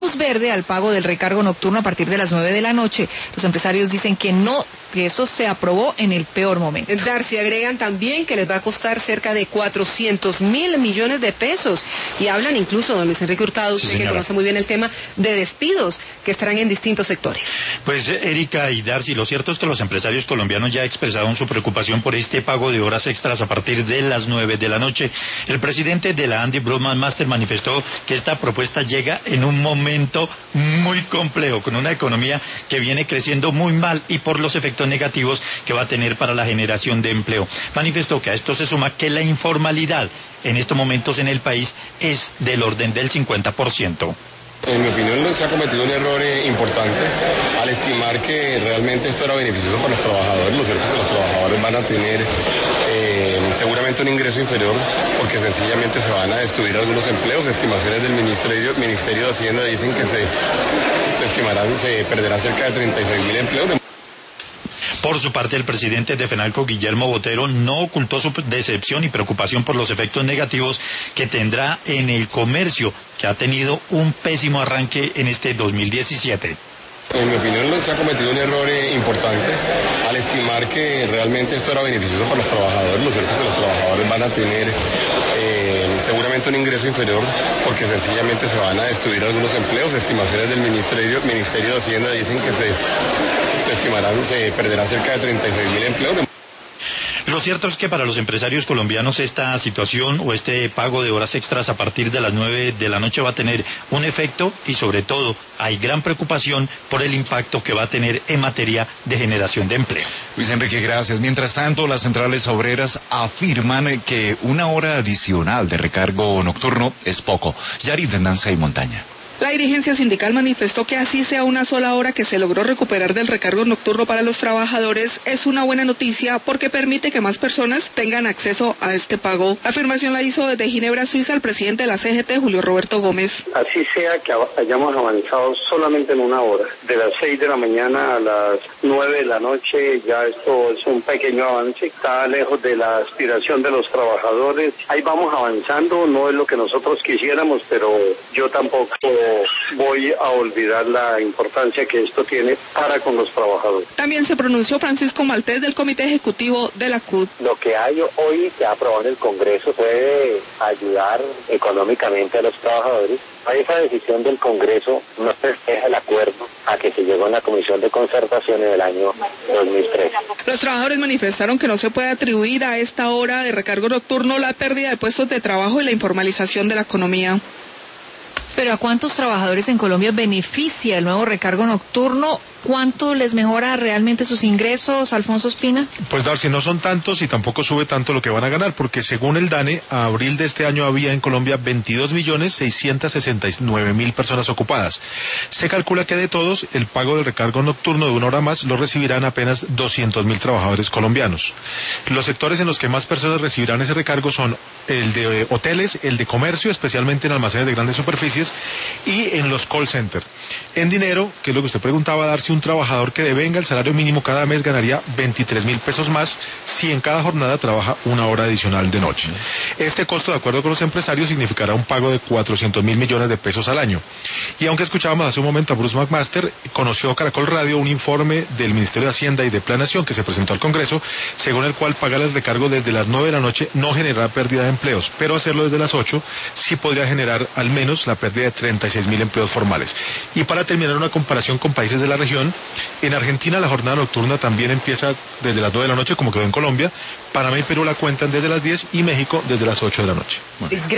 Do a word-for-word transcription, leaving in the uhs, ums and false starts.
luz verde al pago del recargo nocturno a partir de las nueve de la noche. Los empresarios dicen que no, que eso se aprobó en el peor momento. Darcy, agregan también que les va a costar cerca de cuatrocientos mil millones de pesos y hablan incluso, don Luis Enrique Hurtado, usted sí, que conoce muy bien el tema, de despidos que estarán en distintos sectores. Pues Erika y Darcy, lo cierto es que los empresarios colombianos ya expresaron su preocupación por este pago de horas extras a partir de las nueve de la noche. El presidente de la Andy Broadband Master manifestó que esta propuesta llega en un momento muy complejo, con una economía que viene creciendo muy mal y por los efectos negativos que va a tener para la generación de empleo. Manifestó que a esto se suma que la informalidad en estos momentos en el país es del orden del cincuenta por ciento. En mi opinión se ha cometido un error eh, importante al estimar que realmente esto era beneficioso para los trabajadores. Lo cierto es que los trabajadores van a tener eh, seguramente un ingreso inferior porque sencillamente se van a destruir algunos empleos. Estimaciones del Ministerio, Ministerio de Hacienda dicen que se, se estimarán, se perderán cerca de treinta y seis mil empleos. Por su parte, el presidente de FENALCO, Guillermo Botero, no ocultó su decepción y preocupación por los efectos negativos que tendrá en el comercio, que ha tenido un pésimo arranque en este dos mil diecisiete. En mi opinión se ha cometido un error eh, importante al estimar que realmente esto era beneficioso para los trabajadores. Lo cierto es que los trabajadores van a tener eh, seguramente un ingreso inferior porque sencillamente se van a destruir algunos empleos. Estimaciones del Ministerio, Ministerio de Hacienda dicen que se, se estimarán, se perderán cerca de treinta y seis mil empleos. Lo cierto es que para los empresarios colombianos esta situación o este pago de horas extras a partir de las nueve de la noche va a tener un efecto y sobre todo hay gran preocupación por el impacto que va a tener en materia de generación de empleo. Luis Enrique, gracias. Mientras tanto, las centrales obreras afirman que una hora adicional de recargo nocturno es poco. Yarit de Nancy y Montaña. La dirigencia sindical manifestó que así sea una sola hora que se logró recuperar del recargo nocturno para los trabajadores es una buena noticia porque permite que más personas tengan acceso a este pago. La afirmación la hizo desde Ginebra, Suiza, el presidente de la C G T, Julio Roberto Gómez. Así sea que hayamos avanzado solamente en una hora, de las seis de la mañana a las nueve de la noche, ya esto es un pequeño avance, está lejos de la aspiración de los trabajadores. Ahí vamos avanzando, no es lo que nosotros quisiéramos, pero yo tampoco voy a olvidar la importancia que esto tiene para con los trabajadores. También se pronunció Francisco Maltés del Comité Ejecutivo de la C U T. Lo que hay hoy que ha aprobado en el Congreso puede ayudar económicamente a los trabajadores. Esa decisión del Congreso no refleja el acuerdo a que se llegó en la Comisión de Concertación en el año dos mil trece. Los trabajadores manifestaron que no se puede atribuir a esta hora de recargo nocturno la pérdida de puestos de trabajo y la informalización de la economía. Pero ¿a cuántos trabajadores en Colombia beneficia el nuevo recargo nocturno? ¿Cuánto les mejora realmente sus ingresos, Alfonso Espina? Pues Darcy, no son tantos y tampoco sube tanto lo que van a ganar, porque según el DANE, a abril de este año había en Colombia veintidós millones seiscientos sesenta y nueve mil personas ocupadas. Se calcula que de todos, el pago del recargo nocturno de una hora más lo recibirán apenas doscientos mil trabajadores colombianos. Los sectores en los que más personas recibirán ese recargo son el de hoteles, el de comercio, especialmente en almacenes de grandes superficies, y en los call centers. En dinero, que es lo que usted preguntaba, Darcy, un trabajador que devenga el salario mínimo cada mes ganaría veintitrés mil pesos más si en cada jornada trabaja una hora adicional de noche. Este costo, de acuerdo con los empresarios, significará un pago de cuatrocientos mil millones de pesos al año. Y aunque escuchábamos hace un momento a Bruce McMaster, conoció Caracol Radio un informe del Ministerio de Hacienda y de Planeación que se presentó al Congreso, según el cual pagar el recargo desde las nueve de la noche no generará pérdida de empleos, pero hacerlo desde las ocho sí podría generar al menos la pérdida de treinta y seis mil empleos formales. Y para terminar, una comparación con países de la región, en Argentina la jornada nocturna también empieza desde las nueve de la noche, como quedó en Colombia. Panamá y Perú la cuentan desde las diez y México desde las ocho de la noche. Bueno.